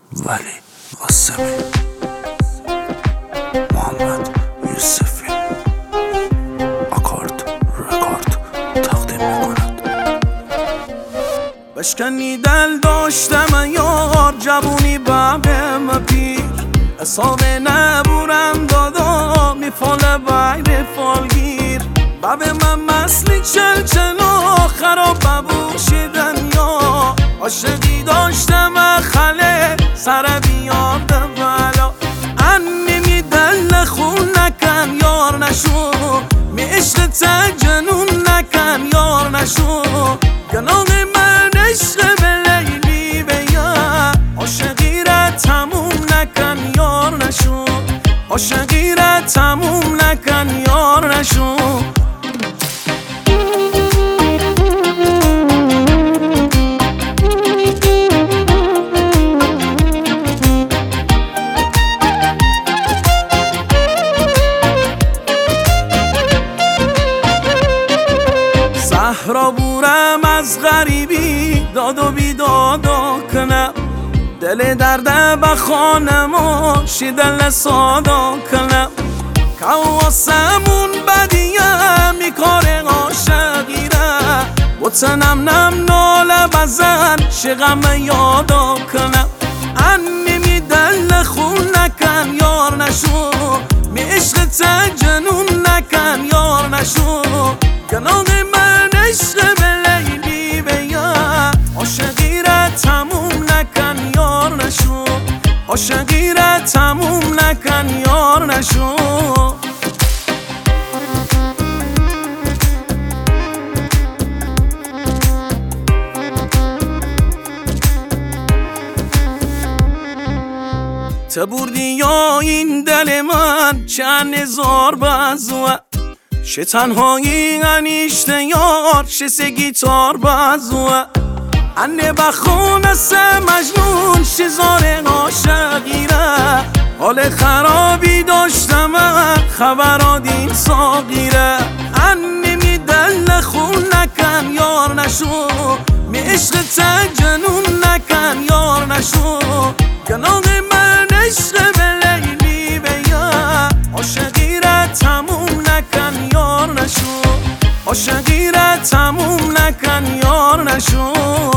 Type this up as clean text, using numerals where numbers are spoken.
ولی قاسمی، محمد یوسفی، آکارد رکارد تقدیم میکند. بشکنی دل داشتم یار، جوونی بابم پیر، حساب نبورم دادا میفاله بیر فالگیر. باب من مسلی چلچلا خراب ببوشیدن یا عاشقی داشتم خله سر بیاد بلا. انمی دل خون نکن یار نشو، می عشق جنون نکن یار نشو. گناه من عشق به لیلی بیا، عاشقی را تموم نکن یار نشو، عاشقی را تموم نکن یار نشو. صحرا بورم از غریبی داد و بیدادا کنم، دل درده بخانم و شیدل سادا کنم. کواسمون بدیم میکار عاشقیره، بطنم نم ناله بزن شغم یادا کنم. انمی دل خون نکن یار نشو، می عشق جنون نکن یار نشو. گناه من عشق به لیلی بیا، عاشقی را تموم نکن یار نشو، عاشقی را تموم نکن یار نشو. تبردی یا این دل من چند هزار بازوه، شه تنهایی انیشته یار شه سه گیتار بازوه. انه بخونه سه مجنون شه زار عاشقیره، حال خرابی داشتم خبر دین ساقیره. انه می دل خون نکن یار نشو، می عشق جنون نکن یار نشو. گناه من عشق به لیلی بیا، عاشقی را تموم نکن یار نشو، عاشقی را تموم نکن یار نشو.